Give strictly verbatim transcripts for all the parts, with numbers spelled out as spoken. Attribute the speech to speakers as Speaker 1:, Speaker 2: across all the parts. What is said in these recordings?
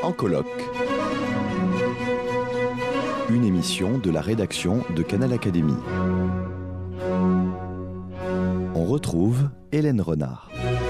Speaker 1: en colloque. Une émission de la rédaction de Canal Académie. On retrouve Hélène Renard.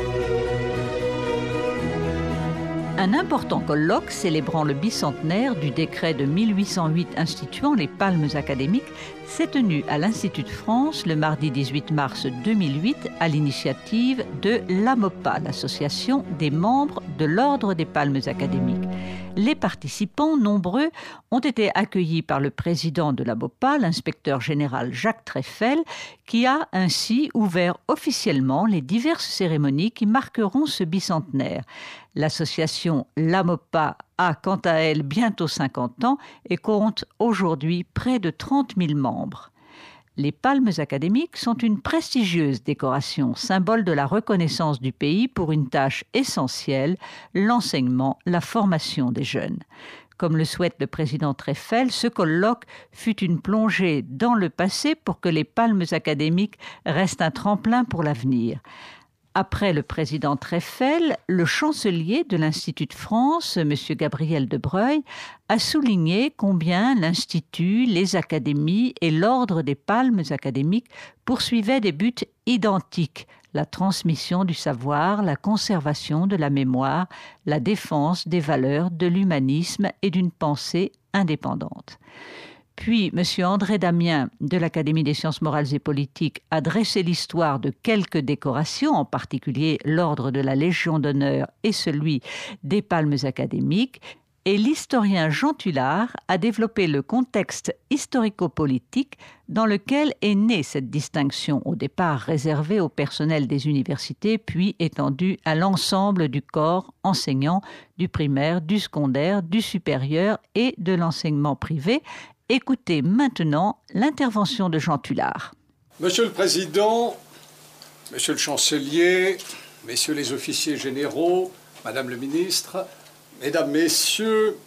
Speaker 2: Un important colloque célébrant le bicentenaire du décret de mille huit cent huit instituant les palmes académiques s'est tenu à l'Institut de France le mardi dix-huit mars deux mille huit à l'initiative de l'AMOPA, l'association des membres de l'Ordre des palmes académiques. Les participants, nombreux, ont été accueillis par le président de l'AMOPA, l'inspecteur général Jacques Treffel, qui a ainsi ouvert officiellement les diverses cérémonies qui marqueront ce bicentenaire. L'association l'AMOPA a quant à elle bientôt cinquante ans et compte aujourd'hui près de trente mille membres. Les palmes académiques sont une prestigieuse décoration, symbole de la reconnaissance du pays pour une tâche essentielle, l'enseignement, la formation des jeunes. Comme le souhaite le président Treffel, ce colloque fut une plongée dans le passé pour que les palmes académiques restent un tremplin pour l'avenir. Après le président Treffel, le chancelier de l'Institut de France, M. Gabriel de Breuil, a souligné combien l'Institut, les académies et l'Ordre des palmes académiques poursuivaient des buts identiques: la transmission du savoir, la conservation de la mémoire, la défense des valeurs, de l'humanisme et d'une pensée indépendante. Puis, M. André Damien, de l'Académie des sciences morales et politiques, a dressé l'histoire de quelques décorations, en particulier l'Ordre de la Légion d'honneur et celui des Palmes académiques, et l'historien Jean Tullard a développé le contexte historico-politique dans lequel est née cette distinction, au départ réservée au personnel des universités, puis étendue à l'ensemble du corps enseignant, du primaire, du secondaire, du supérieur et de l'enseignement privé. Écoutez maintenant l'intervention de Jean Tullard.
Speaker 3: Monsieur le Président, Monsieur le Chancelier, Messieurs les officiers généraux, Madame le Ministre, Mesdames, Messieurs,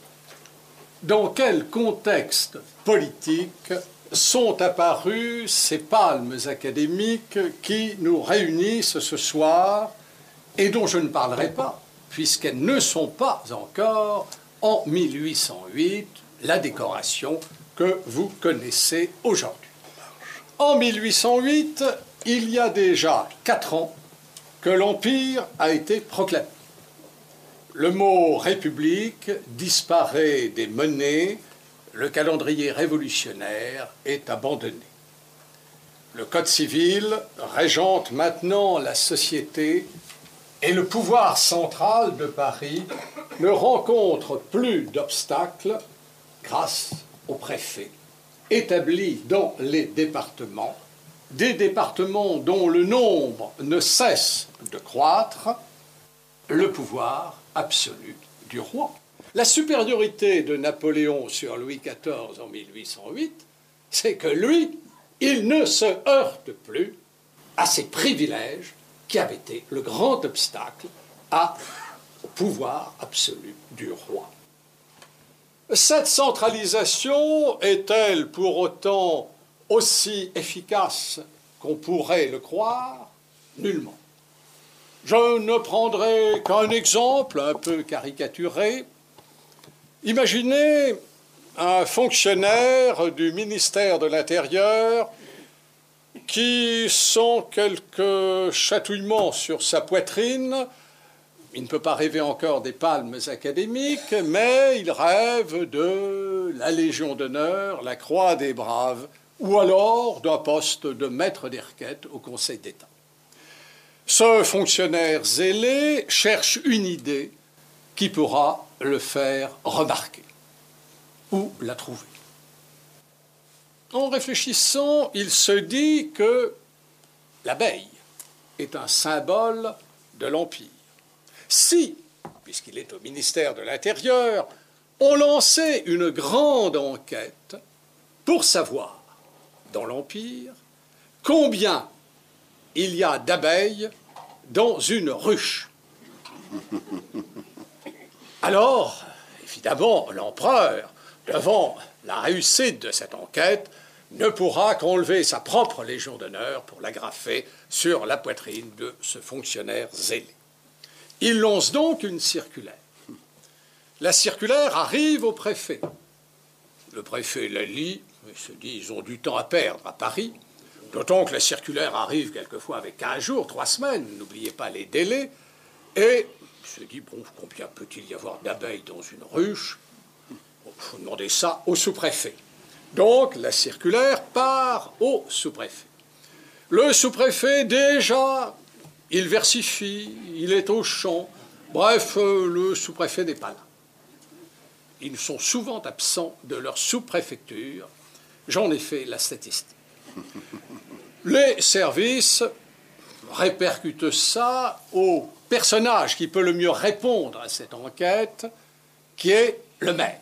Speaker 3: dans quel contexte politique sont apparues ces palmes académiques qui nous réunissent ce soir et dont je ne parlerai pas, puisqu'elles ne sont pas encore, en mille huit cent huit, la décoration que vous connaissez aujourd'hui. En mille huit cent huit, il y a déjà quatre ans que l'Empire a été proclamé. Le mot « République » disparaît des monnaies, le calendrier révolutionnaire est abandonné. Le Code civil régente maintenant la société et le pouvoir central de Paris ne rencontre plus d'obstacles grâce au préfet, établi dans les départements, des départements dont le nombre ne cesse de croître, le pouvoir absolu du roi. La supériorité de Napoléon sur Louis quatorze en mille huit cent huit, c'est que lui, il ne se heurte plus à ses privilèges qui avaient été le grand obstacle à, au pouvoir absolu du roi. Cette centralisation est-elle pour autant aussi efficace qu'on pourrait le croire? Nullement. Je ne prendrai qu'un exemple un peu caricaturé. Imaginez un fonctionnaire du ministère de l'Intérieur qui, sans quelques chatouillements sur sa poitrine, il ne peut pas rêver encore des palmes académiques, mais il rêve de la Légion d'honneur, la Croix des Braves, ou alors d'un poste de maître des requêtes au Conseil d'État. Ce fonctionnaire zélé cherche une idée qui pourra le faire remarquer. Où la trouver? En réfléchissant, il se dit que l'abeille est un symbole de l'Empire. Si, puisqu'il est au ministère de l'Intérieur, on lançait une grande enquête pour savoir, dans l'Empire, combien il y a d'abeilles dans une ruche. Alors, évidemment, l'empereur, devant la réussite de cette enquête, ne pourra qu'enlever sa propre Légion d'honneur pour l'agrafer sur la poitrine de ce fonctionnaire zélé. Il lance donc une circulaire la circulaire arrive au préfet. Le préfet la lit et se dit ils ont du temps à perdre à Paris, d'autant que la circulaire arrive quelquefois avec quinze jours, trois semaines, n'oubliez pas les délais, et il se dit bon, combien peut-il y avoir d'abeilles dans une ruche? Il faut demander ça au sous-préfet. Donc la circulaire part au sous-préfet. Le sous-préfet, déjà, il versifie, il est au champ. Bref, euh, le sous-préfet n'est pas là. Ils sont souvent absents de leur sous-préfecture. J'en ai fait la statistique. Les services répercutent ça au personnage qui peut le mieux répondre à cette enquête, qui est le maire.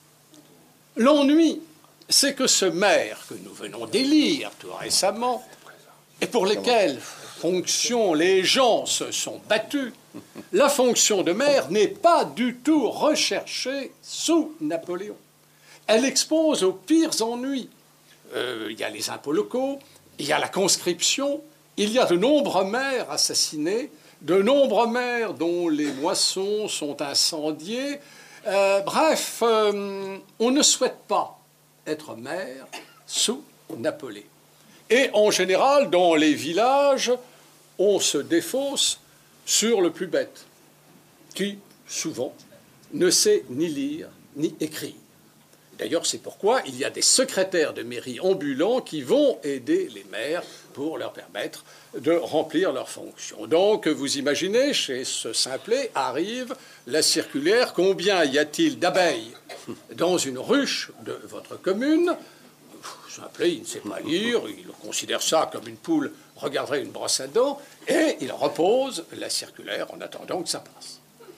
Speaker 3: L'ennui, c'est que ce maire que nous venons d'élire tout récemment, et pour lesquels fonction les gens se sont battus, la fonction de maire n'est pas du tout recherchée sous Napoléon. Elle expose aux pires ennuis. Euh, il y a les impôts locaux, il y a la conscription, il y a de nombreux maires assassinés, de nombreux maires dont les moissons sont incendiées. Euh, bref, euh, on ne souhaite pas être maire sous Napoléon. Et en général, dans les villages, on se défausse sur le plus bête, qui, souvent, ne sait ni lire ni écrire. D'ailleurs, c'est pourquoi il y a des secrétaires de mairie ambulants qui vont aider les maires pour leur permettre de remplir leurs fonctions. Donc, vous imaginez, chez ce simplet arrive la circulaire, combien y a-t-il d'abeilles dans une ruche de votre commune? Simplet, il ne sait pas lire, il considère ça comme une poule regarderait une brosse à dents, et il repose la circulaire en attendant que ça passe.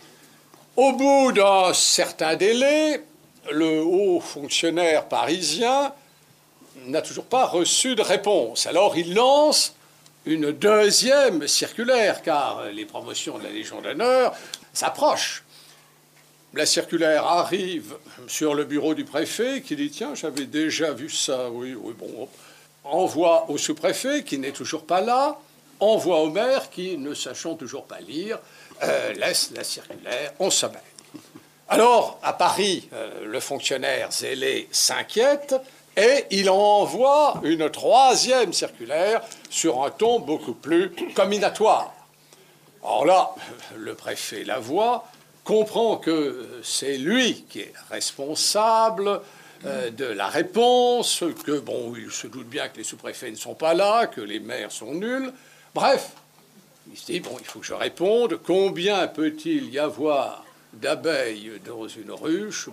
Speaker 3: Au bout d'un certain délai, le haut fonctionnaire parisien n'a toujours pas reçu de réponse. Alors il lance une deuxième circulaire, car les promotions de la Légion d'honneur s'approchent. La circulaire arrive sur le bureau du préfet qui dit « Tiens, j'avais déjà vu ça, oui, oui, bon. » Envoie au sous-préfet qui n'est toujours pas là, envoie au maire qui, ne sachant toujours pas lire, euh, laisse la circulaire en sommeil. Alors, à Paris, euh, le fonctionnaire zélé s'inquiète et il envoie une troisième circulaire sur un ton beaucoup plus comminatoire. Alors là, le préfet la voit, comprend que c'est lui qui est responsable euh, de la réponse, que, bon, il se doute bien que les sous-préfets ne sont pas là, que les maires sont nuls. Bref, il se dit, bon, il faut que je réponde. Combien peut-il y avoir d'abeilles dans une ruche?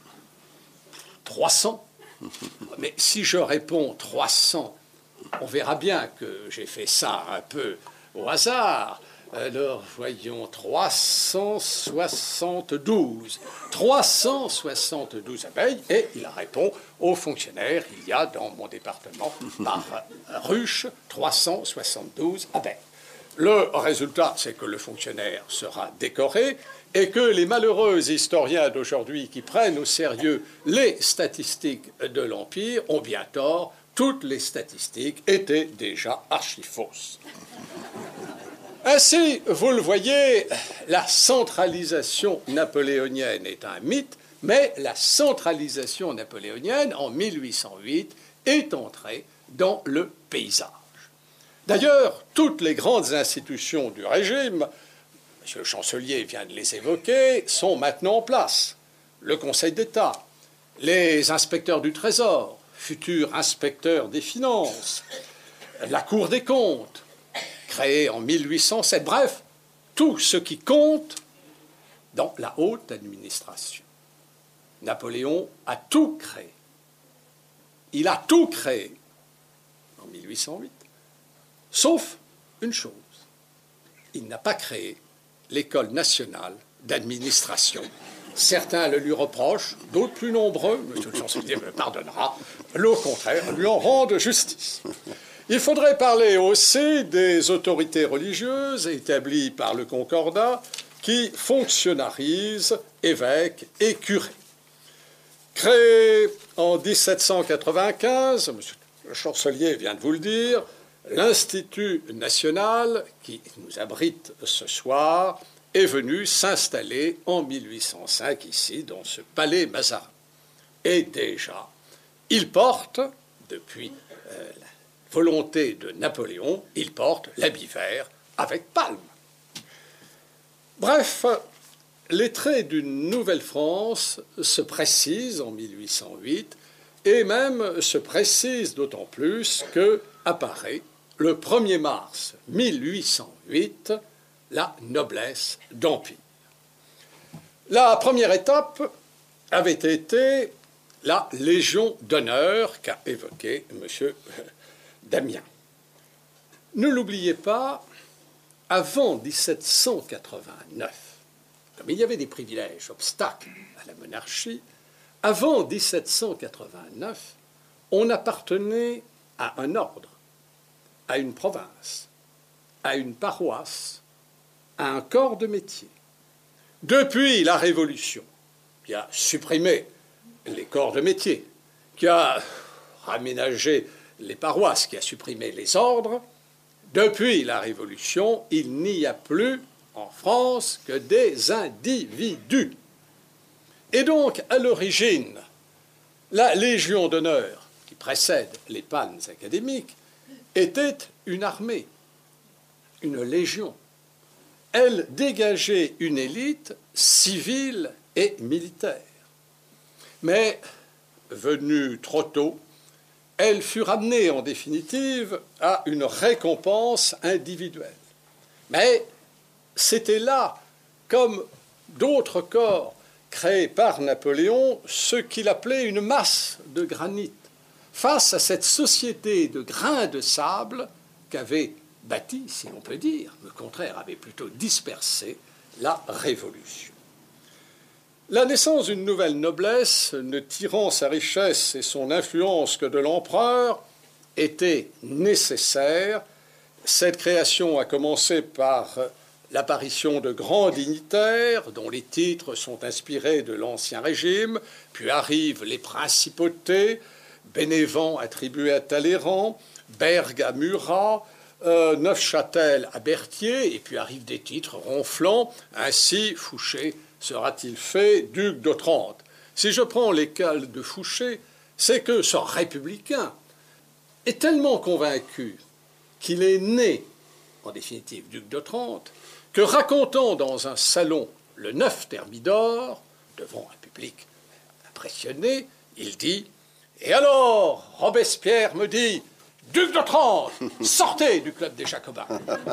Speaker 3: trois cents. Mais si je réponds trois cents, on verra bien que j'ai fait ça un peu au hasard. Alors, voyons, trois cent soixante-douze. trois cent soixante-douze abeilles, et il répond aux fonctionnaires, il y a dans mon département, par ruche, trois cent soixante-douze abeilles. Le résultat, c'est que le fonctionnaire sera décoré et que les malheureux historiens d'aujourd'hui qui prennent au sérieux les statistiques de l'Empire ont bien tort. Toutes les statistiques étaient déjà archi-fausses. Ainsi, vous le voyez, la centralisation napoléonienne est un mythe, mais la centralisation napoléonienne, en mille huit cent huit, est entrée dans le paysage. D'ailleurs, toutes les grandes institutions du régime, M. le chancelier vient de les évoquer, sont maintenant en place. Le Conseil d'État, les inspecteurs du Trésor, futurs inspecteurs des finances, la Cour des comptes, créée en mille huit cent sept. Bref, tout ce qui compte dans la haute administration. Napoléon a tout créé. Il a tout créé en mille huit cent huit, sauf une chose. Il n'a pas créé l'École nationale d'administration. Certains le lui reprochent, d'autres plus nombreux, monsieur le chancelier me pardonnera, au contraire, lui en rendent justice. Il faudrait parler aussi des autorités religieuses établies par le Concordat qui fonctionnalisent évêques et curés. Créé en dix-sept cent quatre-vingt-quinze, M. le chancelier vient de vous le dire, l'Institut national qui nous abrite ce soir est venu s'installer en mille huit cent cinq ici, dans ce palais Mazarin. Et déjà, il porte, depuis euh, la volonté de Napoléon, il porte l'habit vert avec palme. Bref, les traits d'une Nouvelle-France se précisent en mille huit cent huit et même se précisent d'autant plus que apparaît le premier mars mille huit cent huit la noblesse d'Empire. La première étape avait été la Légion d'honneur qu'a évoquée M. Damien. Ne l'oubliez pas, avant dix-sept cent quatre-vingt-neuf, comme il y avait des privilèges, obstacles à la monarchie, avant dix-sept cent quatre-vingt-neuf, on appartenait à un ordre, à une province, à une paroisse, à un corps de métier. Depuis la Révolution, qui a supprimé les corps de métier, qui a aménagé les paroisses, qui a supprimé les ordres, depuis la Révolution, il n'y a plus en France que des individus. Et donc, à l'origine, la Légion d'honneur, qui précède les palmes académiques, était une armée, une légion. Elle dégageait une élite civile et militaire. Mais, venue trop tôt, elle fut ramenée en définitive à une récompense individuelle. Mais c'était là, comme d'autres corps créés par Napoléon, ce qu'il appelait une masse de granit, face à cette société de grains de sable qu'avait bâti, si l'on peut dire, le contraire avait plutôt dispersé, la Révolution. La naissance d'une nouvelle noblesse, ne tirant sa richesse et son influence que de l'empereur, était nécessaire. Cette création a commencé par l'apparition de grands dignitaires, dont les titres sont inspirés de l'Ancien Régime, puis arrivent les principautés, Bénévent attribué à Talleyrand, Berg à Murat, euh, Neufchâtel à Berthier, et puis arrivent des titres ronflants, ainsi Fouché sera-t-il fait duc d'Otrante. Si je prends les cas de Fouché, c'est que ce républicain est tellement convaincu qu'il est né, en définitive, duc d'Otrante, que racontant dans un salon le neuf Thermidor, devant un public impressionné, il dit « Et alors, Robespierre me dit, duc d'Otrante, sortez du club des Jacobins !»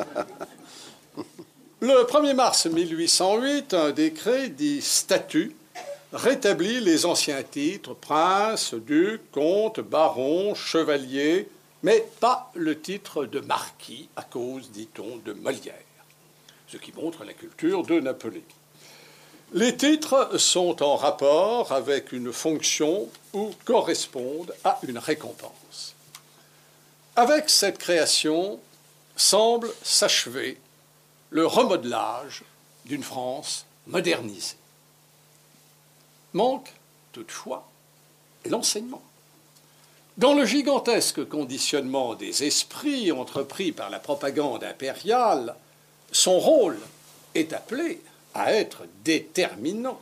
Speaker 3: Le premier mars mille huit cent huit, un décret dit statut rétablit les anciens titres prince, duc, comte, baron, chevalier, mais pas le titre de marquis à cause, dit-on, de Molière, ce qui montre la culture de Napoléon. Les titres sont en rapport avec une fonction ou correspondent à une récompense. Avec cette création semble s'achever le remodelage d'une France modernisée. Manque toutefois l'enseignement. Dans le gigantesque conditionnement des esprits entrepris par la propagande impériale, son rôle est appelé à être déterminant.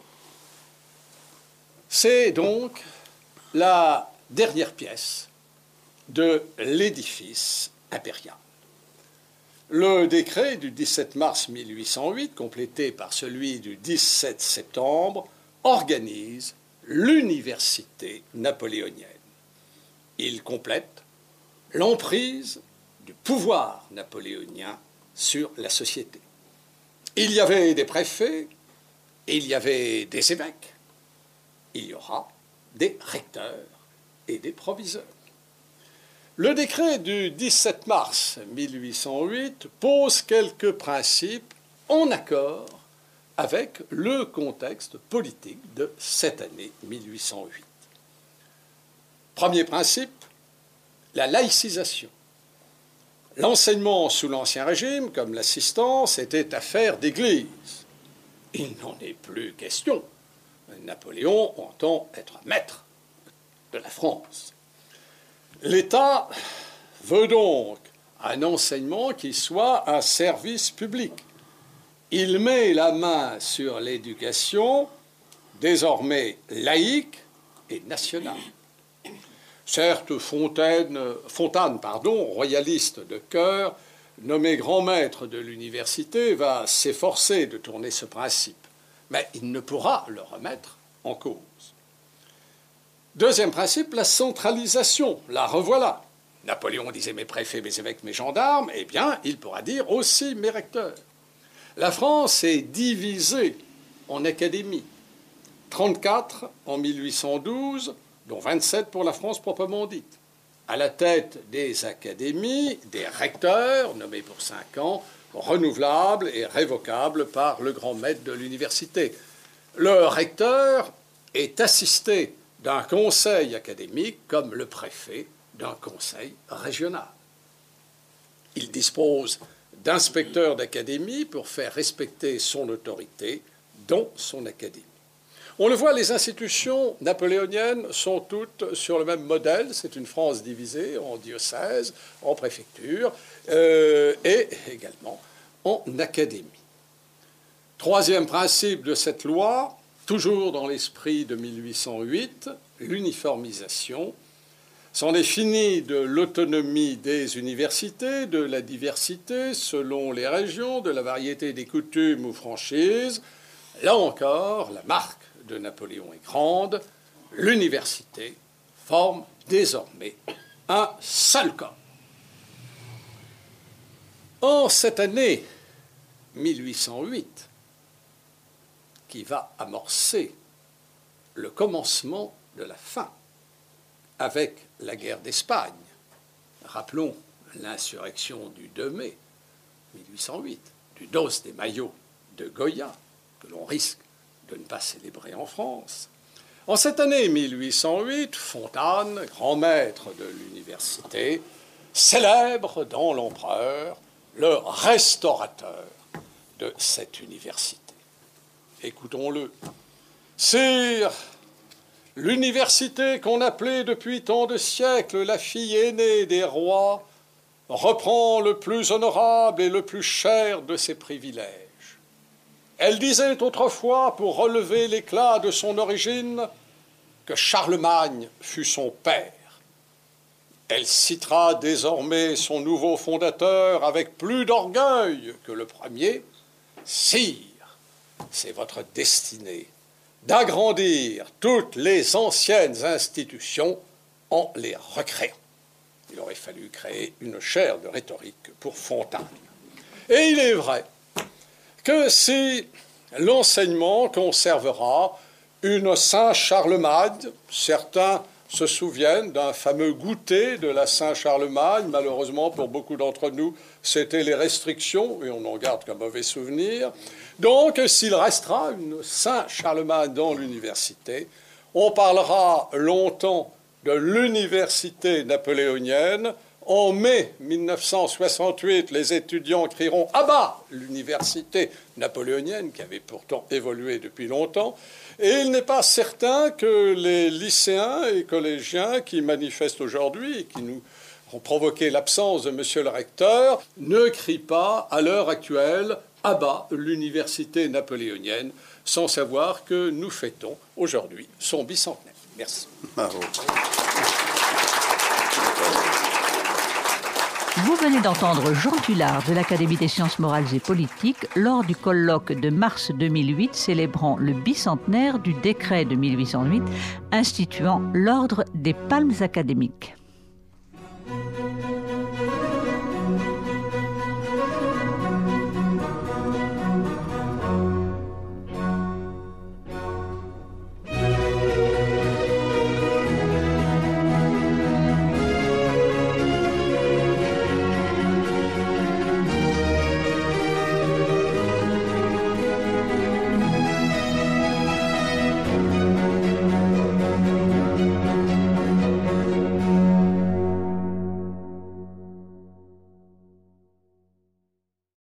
Speaker 3: C'est donc la dernière pièce de l'édifice impérial. Le décret du dix-sept mars mille huit cent huit, complété par celui du dix-sept septembre, organise l'université napoléonienne. Il complète l'emprise du pouvoir napoléonien sur la société. Il y avait des préfets, il y avait des évêques, il y aura des recteurs et des proviseurs. Le décret du dix-sept mars mille huit cent huit pose quelques principes en accord avec le contexte politique de cette année mille huit cent huit. Premier principe, la laïcisation. L'enseignement sous l'Ancien Régime, comme l'assistance, était affaire d'Église. Il n'en est plus question. Napoléon entend être maître de la France. L'État veut donc un enseignement qui soit un service public. il met la main sur l'éducation, désormais laïque et nationale. Certes, Fontaine, Fontane, pardon, royaliste de cœur, nommé grand maître de l'université, va s'efforcer de tourner ce principe, mais il ne pourra le remettre en cause. Deuxième principe, la centralisation. La revoilà. Napoléon disait mes préfets, mes évêques, mes gendarmes. Eh bien, il pourra dire aussi mes recteurs. La France est divisée en académies. trente-quatre en mille huit cent douze, dont vingt-sept pour la France proprement dite. À la tête des académies, des recteurs, nommés pour cinq ans, renouvelables et révocables par le grand maître de l'université. Le recteur est assisté d'un conseil académique comme le préfet d'un conseil régional. Il dispose d'inspecteurs d'académie pour faire respecter son autorité dans son académie. On le voit, les institutions napoléoniennes sont toutes sur le même modèle. C'est une France divisée en diocèses, en préfectures euh, et également en académie. Troisième principe de cette loi, toujours dans l'esprit de mille huit cent huit, l'uniformisation. C'en est fini de l'autonomie des universités, de la diversité selon les régions, de la variété des coutumes ou franchises. Là encore, la marque de Napoléon est grande. L'université forme désormais un seul corps. En cette année mille huit cent huit, qui va amorcer le commencement de la fin avec la guerre d'Espagne. Rappelons l'insurrection du deux mai mille huit cent huit, du dos des Maillots de Goya, que l'on risque de ne pas célébrer en France. En cette année mille huit cent huit, Fontane, grand maître de l'université, célèbre dans l'empereur le restaurateur de cette université. Écoutons-le. Sire, l'université qu'on appelait depuis tant de siècles la fille aînée des rois reprend le plus honorable et le plus cher de ses privilèges. Elle disait autrefois, pour relever l'éclat de son origine, que Charlemagne fut son père. Elle citera désormais son nouveau fondateur avec plus d'orgueil que le premier. Sire, c'est votre destinée d'agrandir toutes les anciennes institutions en les recréant. Il aurait fallu créer une chaire de rhétorique pour Fontane. Et il est vrai que si l'enseignement conservera une Saint-Charlemagne, certains se souviennent d'un fameux goûter de la Saint-Charlemagne. Malheureusement, pour beaucoup d'entre nous, c'était les restrictions, et on en garde qu'un mauvais souvenir. Donc, s'il restera une Saint-Charlemagne dans l'université, on parlera longtemps de l'université napoléonienne. En mai mille neuf cent soixante-huit, les étudiants crieront « À bas !» l'université napoléonienne, qui avait pourtant évolué depuis longtemps. Et il n'est pas certain que les lycéens et collégiens qui manifestent aujourd'hui et qui nous ont provoqué l'absence de monsieur le recteur ne crient pas à l'heure actuelle « À bas l'université napoléonienne !» sans savoir que nous fêtons aujourd'hui son bicentenaire. Merci.
Speaker 1: Bravo.
Speaker 2: Vous venez d'entendre Jean Tullard de l'Académie des sciences morales et politiques lors du colloque de mars deux mille huit célébrant le bicentenaire du décret de mille huit cent huit instituant l'ordre des palmes académiques.